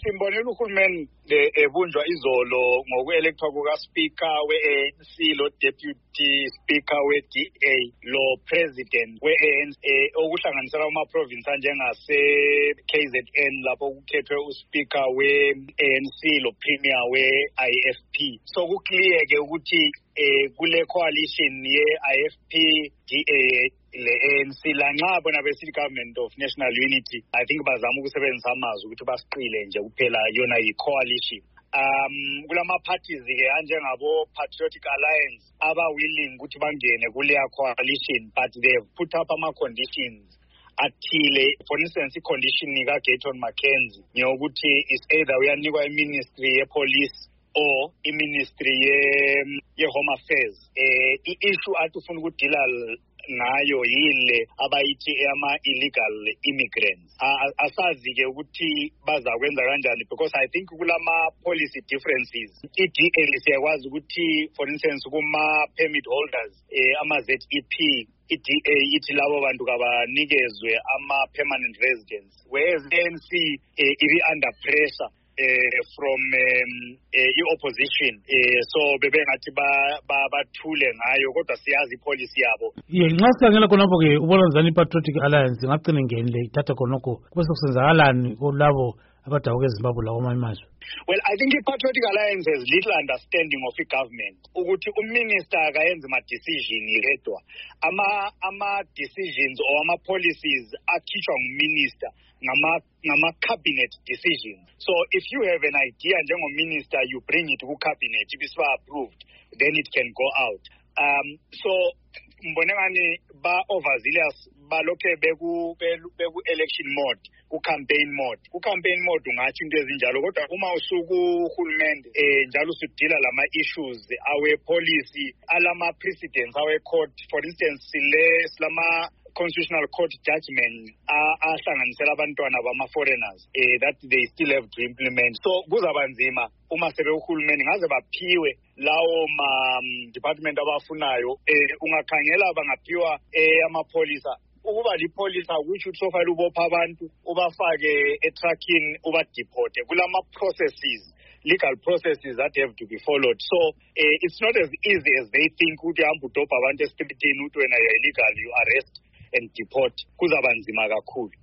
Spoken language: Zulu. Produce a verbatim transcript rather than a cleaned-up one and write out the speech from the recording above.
simbonela uhulumeni ebunjwa izolo ngoku-electwa kuka-speaker we-A N C lo deputy speaker we-D A lo president we-A N C okuhlanganisela ama-province anjengase-K Z N lapho kukhethwe uspeaker we-A N C lo premier we-I F P. So kuclear-ke ukuthi eh kule coalition ye-I F P D A le-A N C lanxa bona besithi government of national unity, I think bazama ukusebenzisa amazwi ukuthi basiqile nje kuphela yona yi-coalition. Um kulama parties ke anjengabo Patriotic Alliance aba willing ukuthi bangene kuleya coalition, but they have put up ama conditions athile. For instance, i-condition ka Gayton McKenzie ngiyokuthi is either uyanikwa i-ministry ye-police or i-ministry ye-home affairs. Eh i-issue athi ufuna ukudila ngayo yile abayithi ama-illegal immigrants. Asazi ke ukuthi bazakwenza kanjani, because I think kulama policy differences. I-D A siyakwazi ukuthi for instance kuma permit holders eh ama-Z E P i-D A ithi labo bantu kabanikezwe ama-permanent residents, whereas A N C eh, ibi under pressure Uh, from um, uh, i-opposition uh, so bebengathi bathule ngayo, kodwa siyazi ipolicy yabo. Ye nxa sikhangela khonapho ke ubona njani i-Patriotic Alliance ngagcina ngenile ithatha khonokho kube sokusenzakalani kulabo abadabuka eZimbabwe lawo amazwe? Well, I think i-Patriotic Alliance has little understanding of i-government ukuthi uminister akayenze ama-decision yedwa. Ama ama-decisions or ama-policies akhishwa nguminister ngama ngama cabinet decisions. So if you have an idea njengominister, you bring it to cabinet, if it's approved, then it can go out. Um so mbonengani ba overzealous balokhe beku beku election mode, ku campaign mode. Ku campaign mode ungathi into ezinjalo, kodwa uma usuku uhulumende eh njalo usudila lama issues awe policy alama precedents awe court, for instance le lama constitutional court judgment ahlanganisela abantwana bama foreigners eh that they still have to implement. So kuzabanzima uma sebe uhulumeni ngaze baphiwe lawo ma um, department abafunayo eh ungakhangela bangaphiwa eh amapolisa ukuba lipolisa which utsofala ubopha abantu ubafake e-tracking uba deporte kulama processes, legal processes that have to be followed. So uh, it's not as easy as they think ukuthi hamba udobha abantu esipitini uthi wena illegal, you arrest and deport. Kuzabanzima kakhulu.